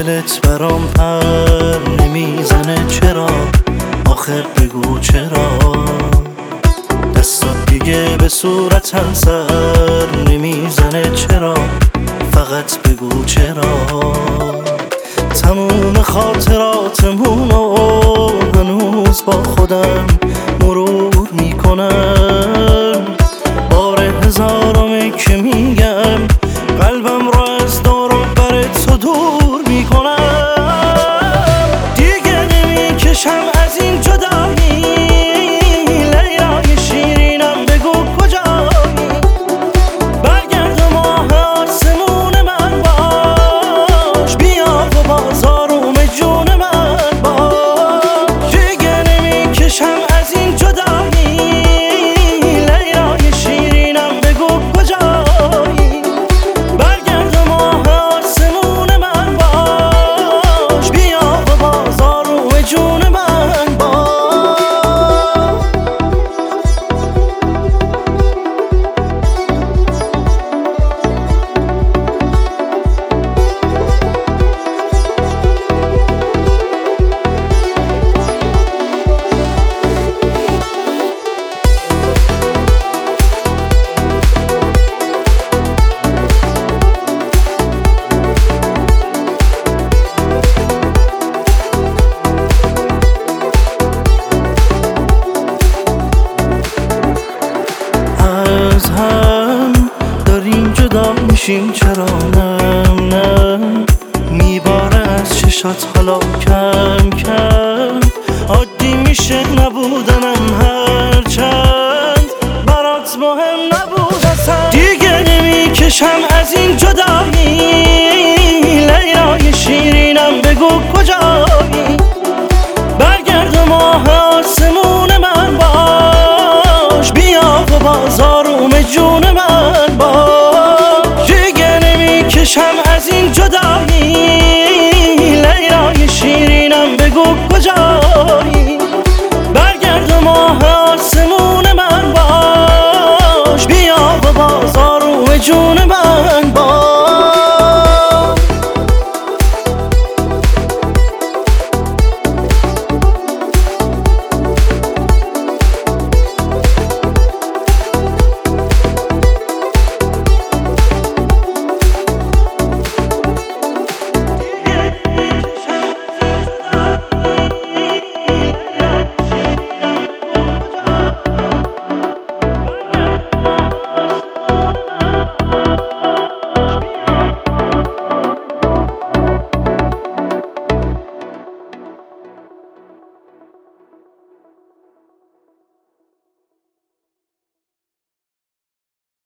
دلت برام پر نمیزنه چرا؟ آخر بگو چرا؟ دستات دیگه به صورتم سر نمیزنه چرا؟ فقط بگو چرا؟ تموم خاطراتمونو هنوز با خودم مرور میکنم. بار هزارمی که میگم قلبم رو از دور و بر تو دور میکنم. دیگه نمیکشم از این جدایی، لیلای شیرینم بگو کجایی؟ برگرد و ماه آسمون من باش، بیا و باز آروم جون من باش. دیگه نمیکشم از این جدایی، لیلای شیرینم بگو کجایی؟ برگرد و ماه آسمون من باش، بیا و باز آروم جون من باش. از هم داریم جدا میشیم چرا؟ نه میباره از چشات حالا کم کم. عادی میشه نبودنم هرچند برات مهم نبود اصلا. دیگه نمیکشم از این جدایی، لیلای شیرینم بگو کجایی؟ برگرد و ماه آسمون من باش، بیا و باز آروم جون من باش. دیگه نمیکشم از این جدایی،